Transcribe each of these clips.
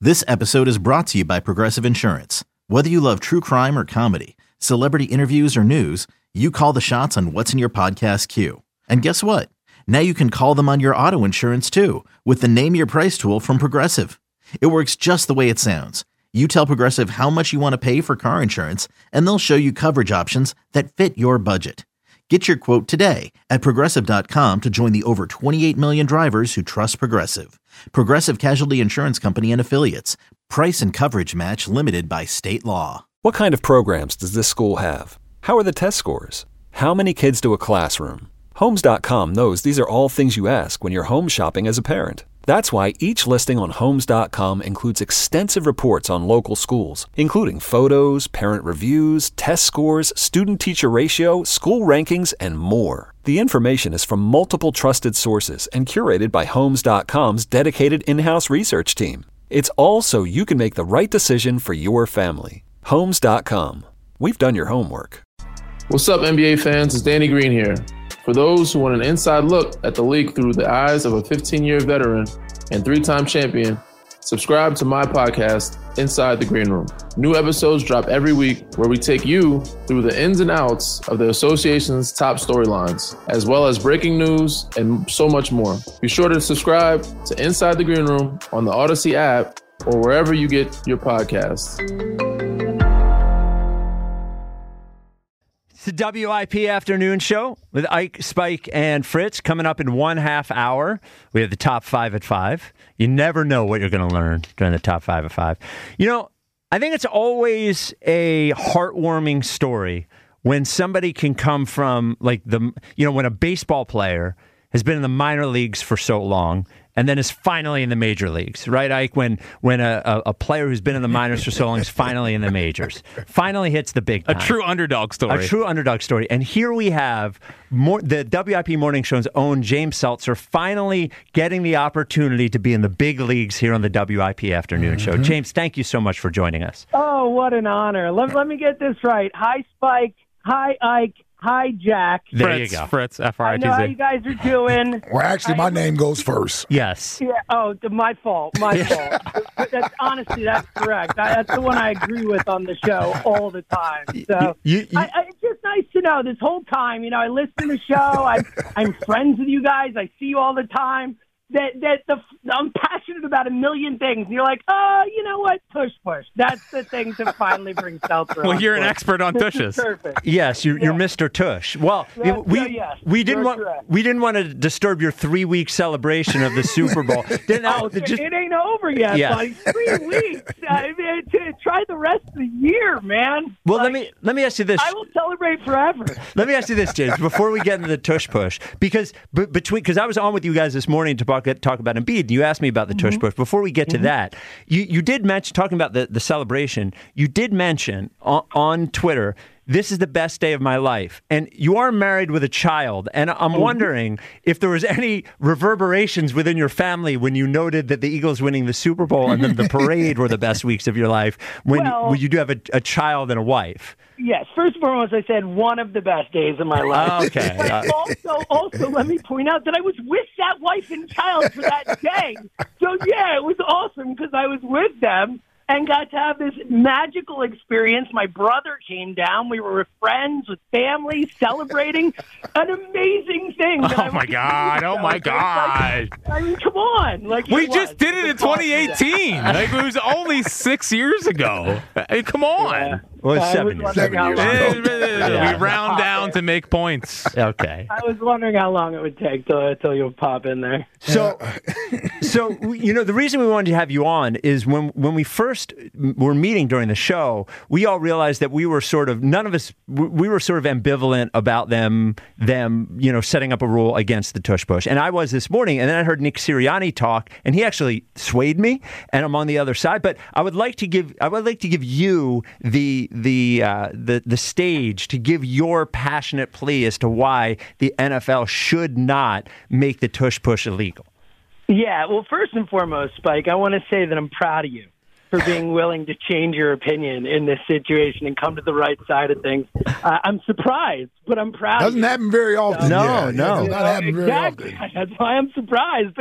This episode is brought to you by Progressive Insurance. Whether you love true crime or comedy, celebrity interviews or news, you call the shots on what's in your podcast queue. And guess what? Now you can call them on your auto insurance too with the Name Your Price tool from Progressive. It works just the way it sounds. You tell Progressive how much you want to pay for car insurance, and they'll show you coverage options that fit your budget. Get your quote today at Progressive.com to join the over 28 million drivers who trust Progressive. Progressive Casualty Insurance Company and Affiliates. Price and coverage match limited by state law. What kind of programs does this school have? How are the test scores? How many kids to a classroom? Homes.com knows these are all things you ask when you're home shopping as a parent. That's why each listing on Homes.com includes extensive reports on local schools, including photos, parent reviews, test scores, student-teacher ratio, school rankings, and more. The information is from multiple trusted sources and curated by Homes.com's dedicated in-house research team. It's all so you can make the right decision for your family. Homes.com. We've done your homework. What's up, NBA fans? It's Danny Green here. For those who want an inside look at the league through the eyes of a 15-year veteran and three-time champion, subscribe to my podcast, Inside the Green Room. New episodes drop every week where we take you through the ins and outs of the association's top storylines, as well as breaking news and so much more. Be sure to subscribe to Inside the Green Room on the Odyssey app or wherever you get your podcasts. It's the WIP Afternoon Show with Ike, Spike, and Fritz coming up in 1/2 hour. We have the top 5 at 5. You never know what you're going to learn during the top 5 at 5. You know, I think it's always a heartwarming story when somebody can come from, like, when a baseball player has been in the minor leagues for so long and then is finally in the major leagues, right, Ike? When a player who's been in the minors for so long is finally in the majors, finally hits the big time. A true underdog story. A true underdog story. And here we have the WIP Morning Show's own James Seltzer finally getting the opportunity to be in the big leagues here on the WIP Afternoon Show. James, thank you so much for joining us. Oh, what an honor. Let me get this right. Hi, Spike. Hi, Ike. Hi, Jack. There Fritz, you go. Fritz, F-R-I-T-Z. I know how you guys are doing. Well, actually, my name goes first. Yes. Yeah. Oh, my fault. My fault. That's correct. That's the one I agree with on the show all the time. So it's just nice to know this whole time. I listen to the show. I'm friends with you guys. I see you all the time. I'm passionate about a million things. And you're like, oh, you know what? Tush push. That's the thing to finally bring Seltzer on. Well, you're an expert on tushes. Perfect. Yes, you're Mr. Tush. Well, we didn't want to disturb your 3-week celebration of the Super Bowl. It ain't over yet, buddy. 3 weeks. Try the rest of the year, man. Well, let me ask you this. I will celebrate forever. Let me ask you this, James, before we get into the tush push, because I was on with you guys this morning to talk about Embiid. You asked me about the tush push. Before we get to that, you did mention, talking about the celebration, you did mention on Twitter, this is the best day of my life. And you are married with a child. And I'm wondering if there was any reverberations within your family when you noted that the Eagles winning the Super Bowl and then the parade were the best weeks of your life when you do have a child and a wife. Yes. First and foremost, I said one of the best days of my life. Okay. But also, let me point out that I was with that wife and child for that day. So, yeah, it was awesome because I was with them and got to have this magical experience. My brother came down. We were with friends, with family, celebrating an amazing thing. Oh, my God. Oh, my God. I mean, come on. We just did it in 2018. It was only 6 years ago. Hey, come on. Yeah. Well, it's 7 years. 7 years ago. We round down to make points. Okay. I was wondering how long it would take till you pop in there. So the reason we wanted to have you on is when we first were meeting during the show, we all realized that we were sort of ambivalent about them setting up a rule against the tush push. And I was this morning, and then I heard Nick Sirianni talk, and he actually swayed me, and I'm on the other side. But I would like to give you the stage to give your passionate plea as to why the NFL should not make the tush push illegal. Yeah, well, first and foremost, Spike, I want to say that I'm proud of you for being willing to change your opinion in this situation and come to the right side of things. I'm surprised, but I'm proud. Doesn't happen very often. No. Does not happen very exactly. often. That's why I'm surprised.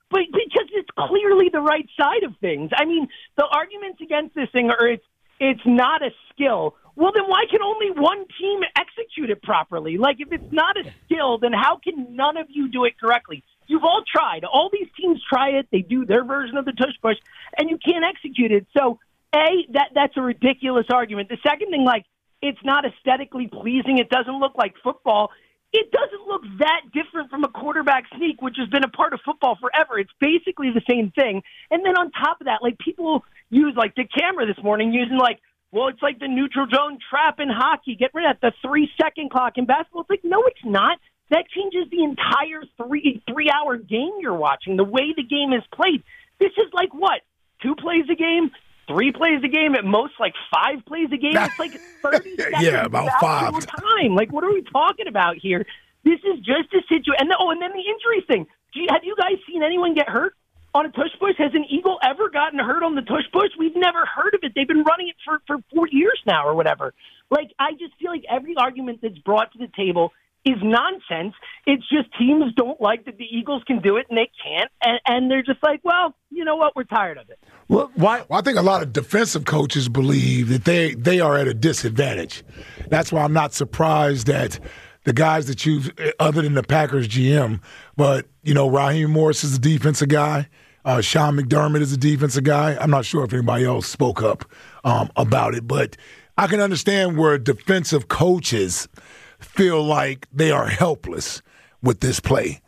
but because it's clearly the right side of things. I mean, the arguments against this thing are it's not a skill. Well, then why can only one team execute it properly? Like, if it's not a skill, then how can none of you do it correctly? You've all tried. All these teams try it. They do their version of the tush push, and you can't execute it. So, that's a ridiculous argument. The second thing, like, it's not aesthetically pleasing. It doesn't look like football. It doesn't look that different from a quarterback sneak, which has been a part of football forever. It's basically the same thing. And then on top of that, like, people use, like, the camera this morning using, like, well, it's like the neutral zone trap in hockey. Get rid of that, the 3-second clock in basketball. It's like, no, it's not. That changes the entire three-hour game you're watching, the way the game is played. This is like what? 2 plays a game? 3 plays a game? At most, like 5 plays a game? It's like 30 seconds. Yeah, about 5. Time. Like, what are we talking about here? This is just a situation. And then the injury thing. Have you guys seen anyone get hurt on a tush push? Has an Eagle ever gotten hurt on the tush push? We've never heard of it. They've been running it for 4 years now or whatever. Like, I just feel like every argument that's brought to the table is nonsense. It's just teams don't like that the Eagles can do it and they can't. And they're just like, well, you know what? We're tired of it. Well, I think a lot of defensive coaches believe that they are at a disadvantage. That's why I'm not surprised that the guys that you've, other than the Packers GM, but, you know, Raheem Morris is a defensive guy. Sean McDermott is a defensive guy. I'm not sure if anybody else spoke up about it, but I can understand where defensive coaches feel like they are helpless with this play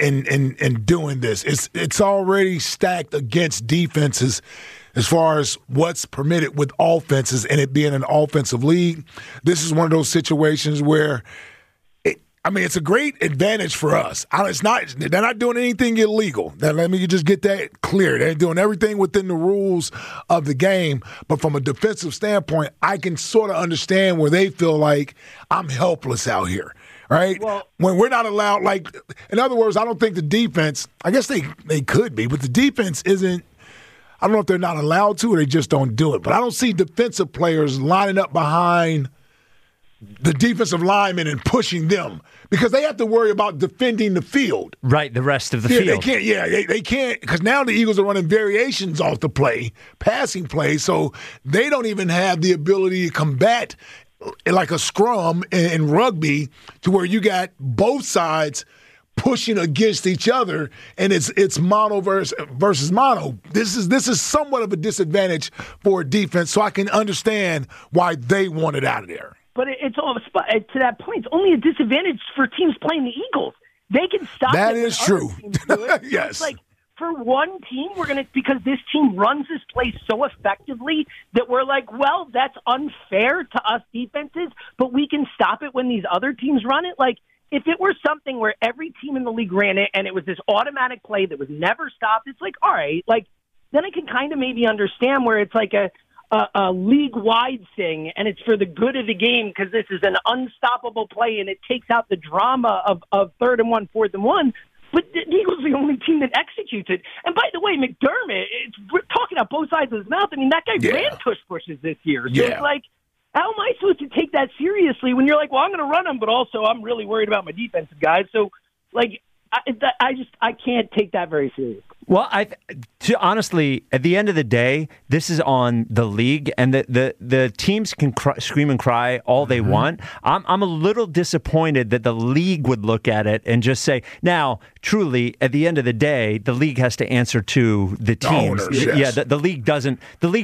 and doing this. It's already stacked against defenses as far as what's permitted with offenses and it being an offensive league. This is one of those situations where it's a great advantage for us. They're not doing anything illegal. Now, let me just get that clear. They're doing everything within the rules of the game. But from a defensive standpoint, I can sort of understand where they feel like I'm helpless out here, right? Well, when we're not allowed, like, in other words, I don't think the defense, I guess they could be, but the defense isn't, I don't know if they're not allowed to or they just don't do it. But I don't see defensive players lining up behind the defensive linemen and pushing them because they have to worry about defending the field. Right, the rest of the field. They can't because now the Eagles are running variations off the play, passing play, so they don't even have the ability to combat like a scrum in rugby to where you got both sides pushing against each other, and it's mono versus mono. This is somewhat of a disadvantage for a defense, so I can understand why they want it out of there. But it's all to that point. It's only a disadvantage for teams playing the Eagles. They can stop. That is true. Yes. It's like for one team, because this team runs this play so effectively that we're like, well, that's unfair to us defenses, but we can stop it when these other teams run it. Like if it were something where every team in the league ran it and it was this automatic play that was never stopped, it's like, all right, like then I can kind of maybe understand where it's like a league-wide thing, and it's for the good of the game because this is an unstoppable play, and it takes out the drama of 3rd and 1, 4th and 1. But the Eagles are the only team that executes it. And by the way, McDermott, we're talking out both sides of his mouth. I mean, that guy ran tush pushes this year. So it's like, how am I supposed to take that seriously when you're like, well, I'm going to run him, but also I'm really worried about my defensive guys. So, like, I can't take that very seriously. Well, honestly, at the end of the day, this is on the league, and the teams can scream and cry all they want. I'm a little disappointed that the league would look at it and just say, now, truly, at the end of the day, the league has to answer to the teams. Owners, yes. Yeah, the league doesn't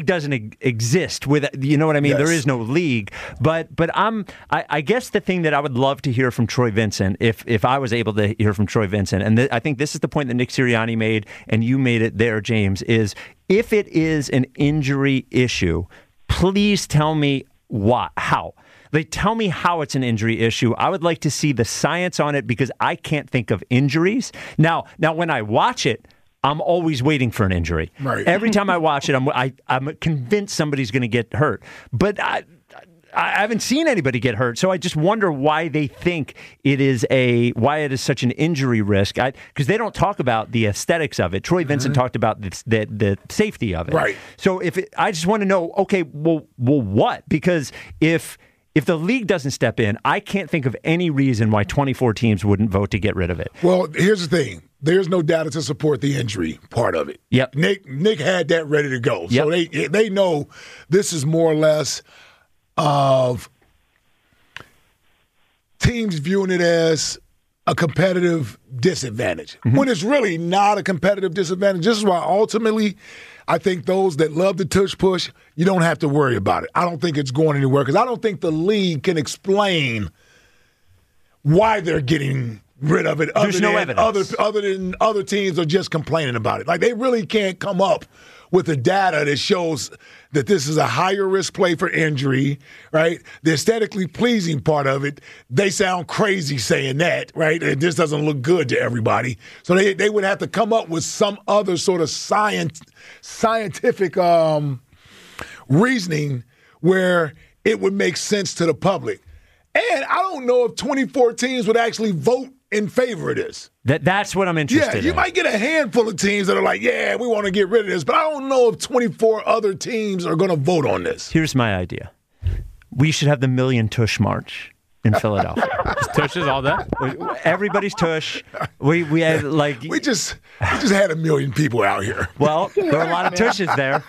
exist with, you know what I mean? Yes. There is no league. But I guess the thing that I would love to hear from Troy Vincent, if I was able to hear from Troy Vincent, and I think this is the point that Nick Sirianni made, and you made it there, James, is if it is an injury issue, please tell me how. Like, tell me how it's an injury issue. I would like to see the science on it because I can't think of injuries. Now, when I watch it, I'm always waiting for an injury. Right. Every time I watch it, I'm convinced somebody's going to get hurt. But I haven't seen anybody get hurt, so I just wonder why they think why it is such an injury risk. Because they don't talk about the aesthetics of it. Troy Vincent talked about the safety of it. Right. So I just want to know, okay, well, what? Because if the league doesn't step in, I can't think of any reason why 24 teams wouldn't vote to get rid of it. Well, here's the thing. there's no data to support the injury part of it. Yep. Nick had that ready to go. Yep. So they know this is more or less of teams viewing it as a competitive disadvantage when it's really not a competitive disadvantage. This is why ultimately I think those that love the tush push, you don't have to worry about it. I don't think it's going anywhere because I don't think the league can explain why they're getting rid of it. There's no evidence. Other than other teams are just complaining about it. Like, they really can't come up with the data that shows that this is a higher risk play for injury, right? The aesthetically pleasing part of it, they sound crazy saying that, right? And this doesn't look good to everybody. So they would have to come up with some other sort of scientific reasoning where it would make sense to the public. And I don't know if 24 teams would actually vote in favor of this. That's what I'm interested in. Yeah, you might get a handful of teams that are like, yeah, we want to get rid of this, but I don't know if 24 other teams are going to vote on this. Here's my idea. We should have the Million Tush March in Philadelphia. Tushes all day? Everybody's tush. We had we just had 1 million people out here. Well, there are a lot of tushes there.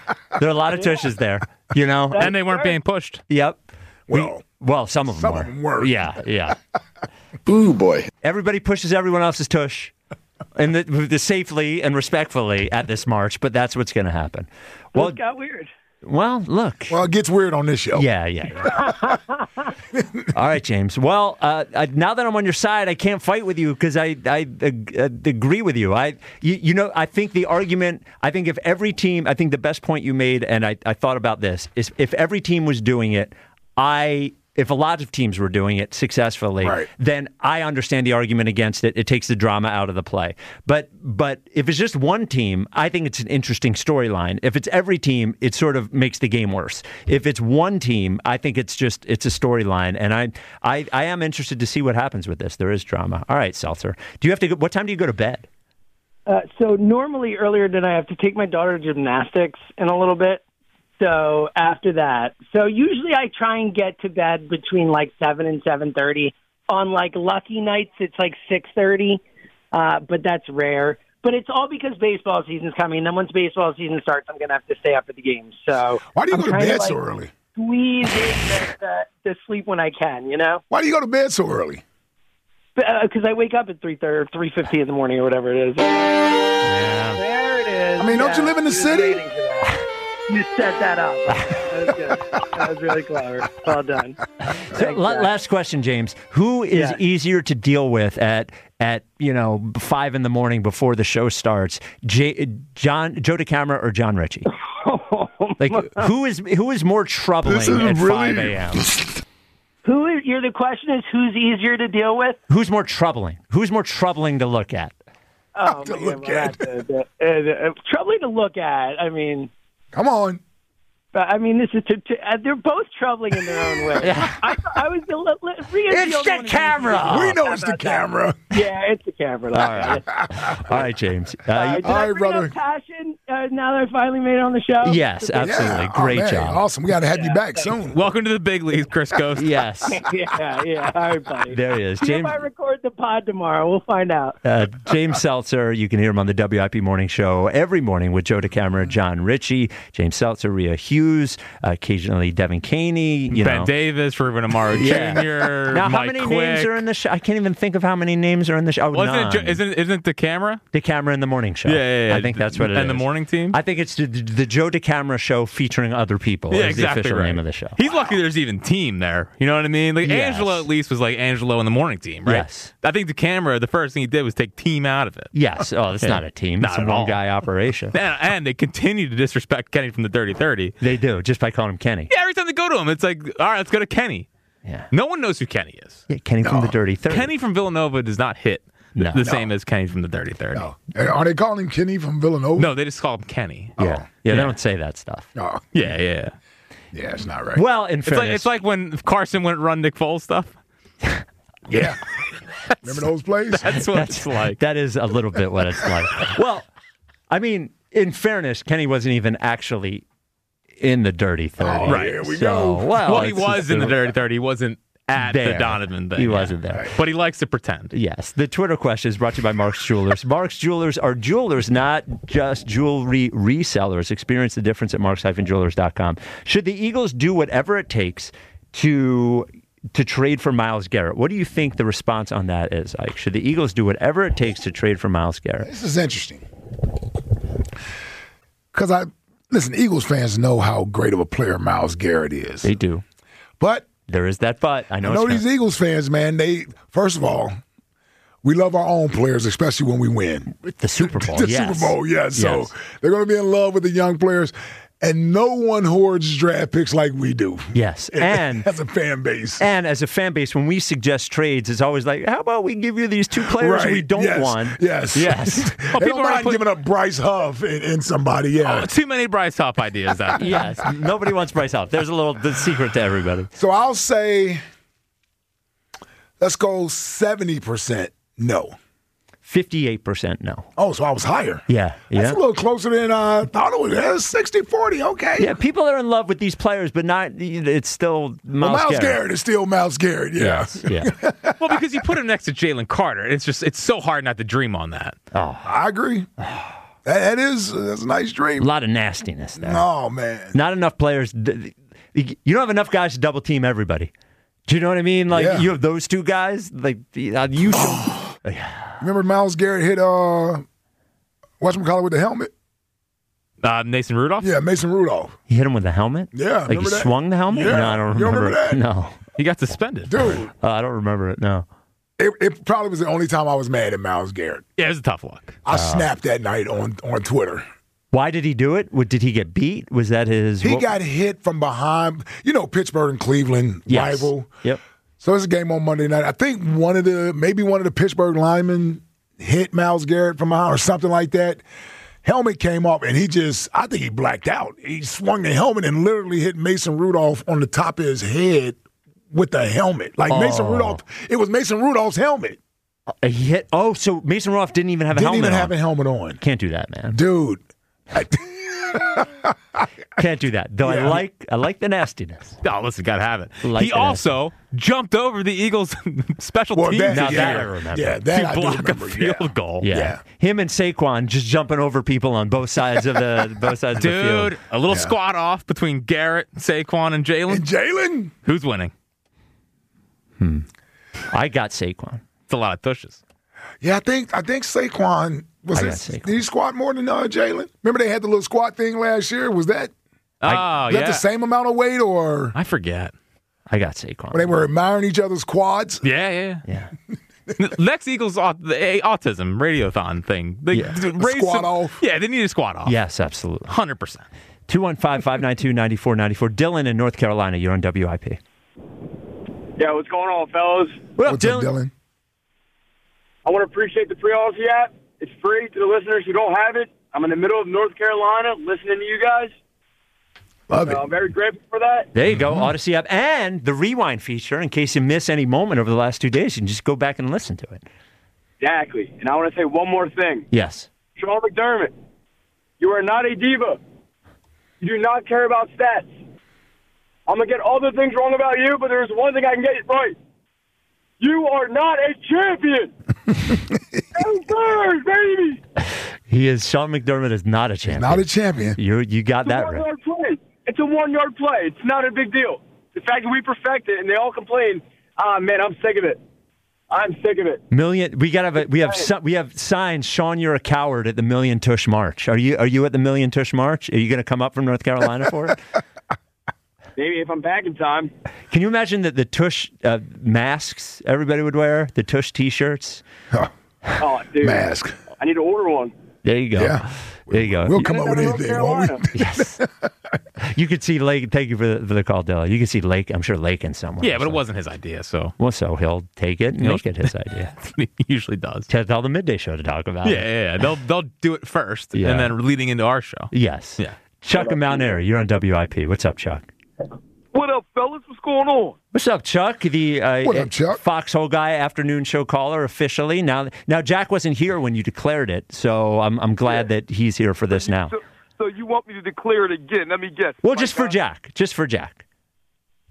You know, and they weren't being pushed. Yep. Well, some of them were. Yeah. Boo boy. Everybody pushes everyone else's tush, and the safely and respectfully at this march. But that's what's going to happen. Well, it got weird. Well, look. Well, it gets weird on this show. Yeah. All right, James. Well, now that I'm on your side, I can't fight with you because I agree with you. I think the argument. I think if every team. I think the best point you made, and I thought about this, is if every team was doing it, if a lot of teams were doing it successfully, right, then I understand the argument against it. It takes the drama out of the play. But if it's just one team, I think it's an interesting storyline. If it's every team, it sort of makes the game worse. If it's one team, I think it's a storyline. And I am interested to see what happens with this. There is drama. All right, Seltzer. Do you have to go? What time do you go to bed? So normally earlier than I have to take my daughter to gymnastics in a little bit. So after that, usually I try and get to bed between like 7 and 7:30. On like lucky nights, it's like 6:30, but that's rare. But it's all because baseball season's coming. And then once baseball season starts, I'm gonna have to stay up for the games. So why do you go to bed so early? Squeeze in the sleep when I can. You know. Why do you go to bed so early? Because I wake up at 3:30, 3:50 in the morning or whatever it is. Yeah. There it is. I mean, don't you live in the city? You set that up. That was good. That was really clever. Well done. So, last question, James. Who is easier to deal with at 5 in the morning before the show starts? Joe DeCamara or John Ritchie? Who is more troubling at 5 a.m.? The question is who's easier to deal with? Who's more troubling? Who's more troubling to look at? Oh, troubling to look at. I mean. Come on. I mean, this is they're both troubling in their own way. I was it's the camera. We know it's the camera. Yeah, it's the camera. All right, James. All right, brother. Passion. Now that I finally made it on the show. Yes, absolutely. Great job. Awesome. We got to have you back soon. Welcome to the big leagues, Chris Ghost. Yes. Yeah. All right, buddy. There he is. James. If I record the pod tomorrow, we'll find out. James Seltzer. You can hear him on the WIP Morning Show every morning with Joe DeCamara, John Ritchie, James Seltzer, Rhea Hughes, occasionally Devin Caney, Ben Davis, Ruben Amaro Jr. Now, Mike how many Quick. names are in the show? I can't even think of how many names are in the show. Isn't DeCamara? DeCamara in the morning show. Yeah. I think that's what it is. And the morning team? I think it's the Joe DeCamara show featuring other people. Yeah, is exactly the official right. name of the show. He's lucky there's even team there. You know what I mean? Like Yes. Angelo at least was like Angelo in the morning team, right? Yes. I think DeCamara, the first thing he did was take team out of it. Yes. Oh, it's not a team. Not It's a at all. one-guy operation. And they continue to disrespect Kenny from the Dirty 30. They do, just by calling him Kenny. Yeah, every time they go to him, it's like, all right, let's go to Kenny. Yeah. No one knows who Kenny is. Yeah, Kenny from the Dirty 30. Kenny from Villanova does not hit the same as Kenny from the Dirty 30. No. Are they calling him Kenny from Villanova? No, they just call him Kenny. Yeah. Yeah, they don't say that stuff. No. Yeah. Yeah, it's not right. Well, in fairness. It's like when Carson wouldn't run Nick Foles stuff. Yeah. Remember those plays? That's what it's like. That is a little bit what it's like. Well, I mean, in fairness, Kenny wasn't even actually in the Dirty 30. Oh, Right. Here we So, go. well, He was in the Dirty 30. He wasn't at the Donovan thing. He wasn't there. But he likes to pretend. Yes. The Twitter question is brought to you by Mark's Jewelers. Mark's Jewelers are jewelers, not just jewelry resellers. Experience the difference at marks-jewelers.com. Should the Eagles do whatever it takes to trade for Myles Garrett? What do you think the response on that is, Ike? Should the Eagles do whatever it takes to trade for Myles Garrett? This is interesting. Because listen, Eagles fans know how great of a player Myles Garrett is. They do. But there is that but. I know these Eagles fans, man, first of all, we love our own players, especially when we win. The Super Bowl, the Super Bowl, yes. So they're going to be in love with the young players. And no one hoards draft picks like we do. Yes. And as a fan base. And as a fan base, when we suggest trades, it's always like, how about we give you these two players we don't want? Yes. Well, people are not giving up Bryce Huff in somebody. Yeah. Oh, too many Bryce Huff ideas out there. Yes. Nobody wants Bryce Huff. There's the secret to everybody. So I'll say, let's go 70% no. 58% no. Oh, so I was higher. Yeah. That's a little closer than I thought it was. 60-40, okay. Yeah, people are in love with these players, but it's still Myles Garrett is still Myles Garrett, yeah. Yes, yeah. Well, because you put him next to Jalen Carter. It's so hard not to dream on that. Oh, I agree. That's a nice dream. A lot of nastiness there. Oh, man. Not enough players. You don't have enough guys to double team everybody. Do you know what I mean? Like, you have those two guys. Like, you should... Remember Myles Garrett hit whatchamacallit with the helmet? Mason Rudolph? Yeah, Mason Rudolph. He hit him with the helmet? Yeah. Like he swung the helmet? Yeah. No, I don't remember. You don't remember that? No. He got suspended. Dude. I don't remember it, no. It probably was the only time I was mad at Myles Garrett. Yeah, it was a tough look. I snapped that night on Twitter. Why did he do it? Did he get beat? Was that his... He got hit from behind. You know, Pittsburgh and Cleveland rival. Yep. So it's a game on Monday night. I think maybe one of the Pittsburgh linemen hit Myles Garrett from behind or something like that. Helmet came up, and I think he blacked out. He swung the helmet and literally hit Mason Rudolph on the top of his head with the helmet. Mason Rudolph, it was Mason Rudolph's helmet. He hit. Oh, so Mason Rudolph didn't even have a helmet on. Didn't even have a helmet on. Can't do that, man. Dude. Can't do that. Though I like the nastiness. Oh, listen, gotta have it. He also jumped over the Eagles' special teams. That I remember. Yeah, that to block I do remember. a field goal. Yeah. Him and Saquon just jumping over people on both sides of the the field. Dude, a little squat off between Garrett, Saquon, and Jalen. Jalen? Who's winning? I got Saquon. It's a lot of tushes. Yeah, I think Saquon did he squat more than Jalen? Remember they had the little squat thing last year? Was that the same amount of weight or I forget. I got Saquon. When they were admiring each other's quads? Yeah. Next Eagles the autism radiothon thing. They squat off. Yeah, they need to squat off. Yes, absolutely. 100%. 215-592-9494. Dylan in North Carolina, you're on WIP. Yeah, what's going on, fellas? What's up, Dylan? I want to appreciate the free Odyssey app. It's free to the listeners who don't have it. I'm in the middle of North Carolina listening to you guys. Love it. I'm very grateful for that. There you go, Odyssey app. And the rewind feature, in case you miss any moment over the last 2 days, you can just go back and listen to it. Exactly. And I want to say one more thing. Yes. Sean McDermott, you are not a diva. You do not care about stats. I'm going to get all the things wrong about you, but there's one thing I can get right. You are not a champion. Third, baby. Sean McDermott is not a champion. Not a champion. You got that right. Play. It's a 1-yard play. It's not a big deal. The fact that we perfect it and they all complain, man, I'm sick of it. I'm sick of it. We have signs. Sean, you're a coward at the Million Tush March. Are you at the Million Tush March? Are you going to come up from North Carolina for it? Maybe if I'm back in time. Can you imagine that the Tush masks everybody would wear? The Tush T-shirts? Oh, dude. Mask. I need to order one. There you go. Yeah. There you go. We'll come up with anything, won't we? Yes. You could see Lake. Thank you for the call, Dylan. You can see Lake. I'm sure Lake in somewhere. Yeah, but it wasn't his idea, so. Well, so he'll take it and make it his idea. He usually does. Tell the Midday Show to talk about it. Yeah. They'll do it first, and then leading into our show. Yes. Yeah. Chuck in Mount Airy, you're on WIP. What's up, Chuck? What up, fellas? What's going on? What's up, Chuck? The what up, Chuck? Foxhole Guy afternoon show caller officially. Now Jack wasn't here when you declared it, so I'm glad that he's here for this now. So you want me to declare it again? Let me guess. Well, just for Jack.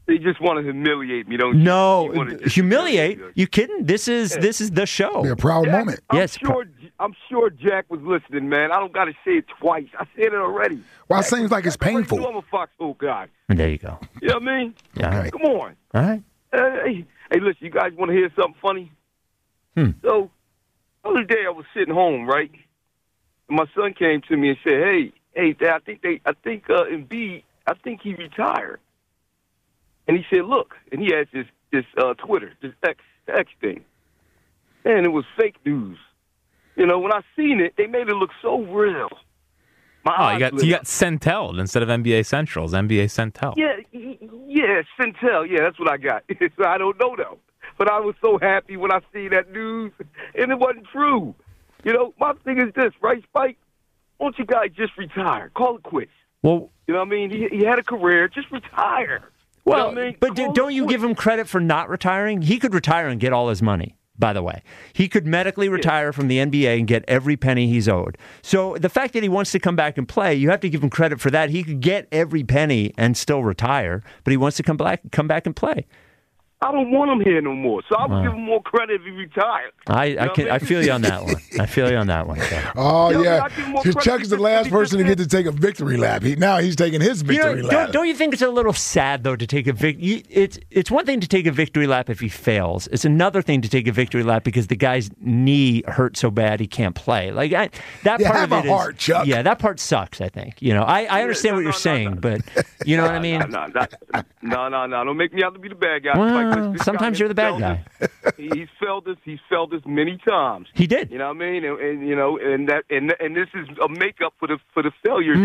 They just want to humiliate me, don't you? No, humiliate? You kidding? This is the show. Be a proud moment. I'm sure Jack was listening, man. I don't got to say it twice. I said it already. Well, it seems like it's painful. I'm a Foxhole guy. And there you go. You know what I mean? Yeah, all right. Come on. All right. Hey, listen, you guys want to hear something funny? So, the other day I was sitting home, right? And my son came to me and said, "Hey, Dad, I think Embiid, I think he retired." And he said, "Look," and he had this Twitter, this X thing, and it was fake news. You know, when I seen it, they made it look so real. You got Centel instead of NBA Central's NBA Centel. Yeah, Centel. Yeah, that's what I got. So I don't know though, but I was so happy when I see that news, and it wasn't true. You know, my thing is this, right, Spike? Why don't you guys just retire? Call it quits. Well, you know what I mean? He had a career. Just retire. Well, you know what I mean? But don't you give him credit for not retiring? He could retire and get all his money, by the way. He could medically retire from the NBA and get every penny he's owed. So the fact that he wants to come back and play, you have to give him credit for that. He could get every penny and still retire, but he wants to come back and play. I don't want him here no more, so I would give him more credit if he retired. I feel you on that one. I feel you on that one. Chuck. Oh, yeah. Chuck is the last person to get to take a victory lap. Now he's taking his victory lap. Don't you think it's a little sad, though, to take a victory? It's one thing to take a victory lap if he fails. It's another thing to take a victory lap because the guy's knee hurt so bad he can't play. Like that part have of it a heart, Chuck. Yeah, that part sucks, I think. You know, I understand what you're saying, but you know what I mean? No. Don't make me out to be the bad guy. Well, sometimes you're the bad guy. He's failed this many times. He did. You know what I mean? And you know, and this is a makeup for the failures.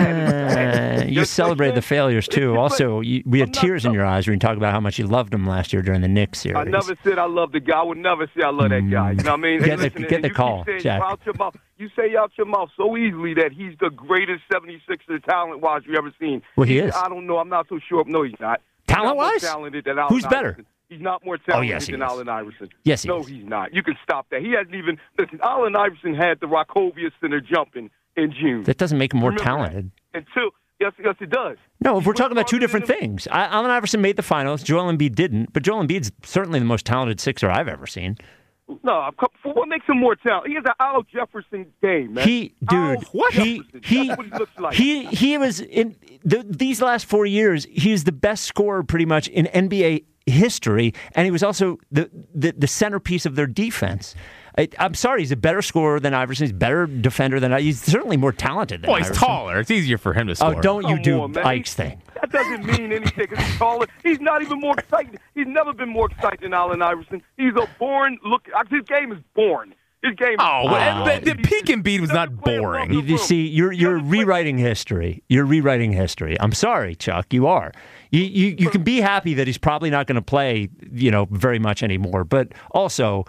You celebrate the failures too. Also, we had tears in your eyes when you talk about how much you loved him last year during the Knicks series. I never said I love the guy. I would never say I love that guy. You know what I mean? Get the call, Jack. You say out your mouth so easily that he's the greatest 76er talent-wise you've ever seen. Well, he is. I don't know. I'm not so sure. No, he's not. Talent-wise? Who's better? He's not more talented than Allen Iverson. Yes, he is. No, he's not. You can stop that. He hasn't even – listen, Allen Iverson had the Rockovia Center jumping in June. That doesn't make him more talented. Yes, it does. No, if we're talking about two different things. Allen Iverson made the finals. Joel Embiid didn't. But Joel Embiid's certainly the most talented Sixer I've ever seen. No, what makes him more talented? He has an Al Jefferson game, man. He was in these last 4 years. He's the best scorer pretty much in NBA history, and he was also the centerpiece of their defense. I'm sorry, he's a better scorer than Iverson. He's a better defender than Iverson. He's certainly more talented than Iverson. He's taller. It's easier for him to score. Oh, don't you do Ike's thing. That doesn't mean anything because he's taller. He's not even more exciting. He's never been more exciting than Allen Iverson. He's a boring look. His game is boring. His game. The peak Embiid was not boring. You see, you're rewriting history. You're rewriting history. I'm sorry, Chuck. You are. You can be happy that he's probably not going to play, very much anymore. But also,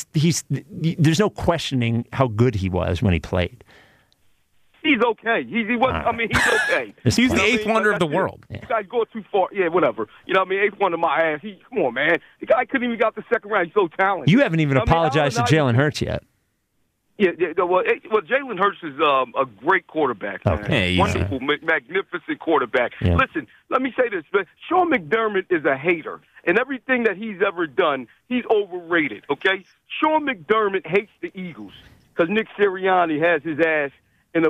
there's no questioning how good he was when he played. He's okay. He's okay. He's the eighth wonder of the world. You guys go too far. Yeah, whatever. You know what I mean? Eighth wonder my ass. Come on, man. The guy couldn't even got the second round. He's so talented. You haven't even apologized to Jalen Hurts yet. Yeah. Well, Jalen Hurts is a great quarterback. Man. Okay. Wonderful, magnificent quarterback. Yeah. Listen, let me say this. Sean McDermott is a hater. And everything that he's ever done, he's overrated, okay? Sean McDermott hates the Eagles because Nick Sirianni has his ass in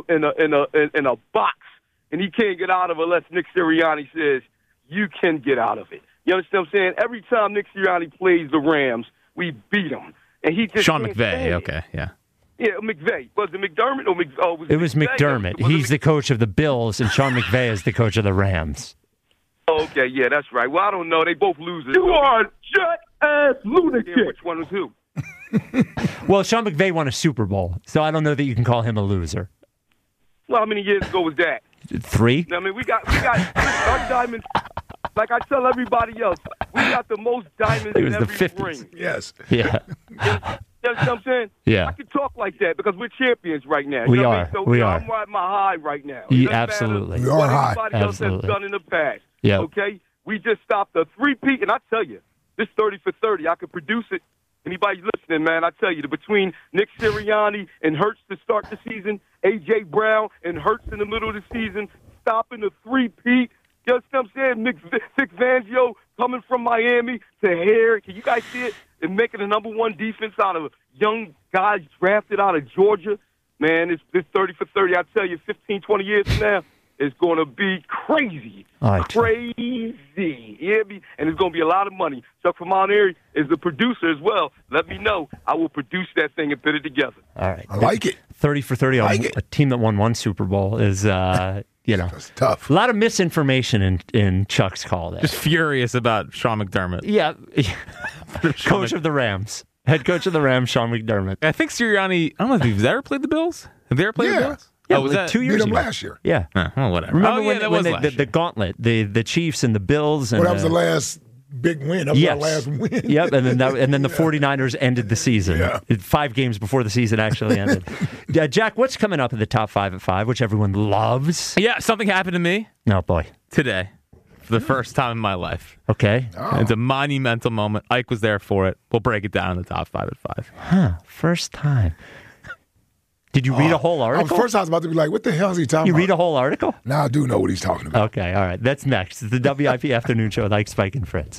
a box, and he can't get out of it unless Nick Sirianni says, you can get out of it. You understand what I'm saying? Every time Nick Sirianni plays the Rams, we beat him. And he just Sean McVay, okay, yeah. Yeah, McVay. Was it McDermott or it was McDermott. He's the coach of the Bills, and Sean McVay is the coach of the Rams. Okay, yeah, that's right. Well, I don't know. They both losers. You are a jet-ass lunatic. Yeah, which one was who? Well, Sean McVay won a Super Bowl, so I don't know that you can call him a loser. Well, how many years ago was that? 3. I mean, we got our diamonds. Like I tell everybody else, we got the most diamonds in every 50s. ring. Yes. Yeah. You know what I'm saying? Yeah. I can talk like that because we're champions right now. We are. So, we are. I'm riding my high right now. Absolutely. We are high. Everybody else has done in the past. Yeah. Okay? We just stopped the 3-peat, and I tell you, this 30 for 30, I could produce it. Anybody listening, man, I tell you, between Nick Sirianni and Hurts to start the season, A.J. Brown and Hurts in the middle of the season, stopping the 3-peat, you know what I'm saying? Vic Fangio coming from Miami to here. Can you guys see it? And making the number one defense out of young guys drafted out of Georgia. Man, it's 30 for 30. I tell you, 15, 20 years from now, it's going to be crazy. Crazy. Yeah, and it's going to be a lot of money. Chuck from Mount Airy is the producer as well. Let me know. I will produce that thing and put it together. All right. I like it. 30 for 30 on a team that won one Super Bowl is, That's tough. A lot of misinformation in Chuck's call there. Just furious about Sean McDermott. Yeah. Coach of the Rams. Head coach of the Rams, Sean McDermott. I think Sirianni, I don't know if he's ever played the Bills. Have they ever played the Bills? Yeah, was that 2 years ago? last year. Yeah. Whatever. Remember that was last year. the gauntlet, the Chiefs and the Bills. And that was the last big win. That was our last win. Yep, and then the 49ers ended the season. 5 games before the season actually ended. Jack, what's coming up in the top 5 at 5, which everyone loves? Yeah, something happened to me. Oh, boy. Today. For the first time in my life. Okay. It's a monumental moment. Ike was there for it. We'll break it down in the top 5 at 5. Huh. First time. Did you read a whole article? First I was about to be like, what the hell is he talking about? You read a whole article? Now I do know what he's talking about. Okay, all right. That's next. It's the WIP Afternoon Show with Ike, Spike, and Fritz.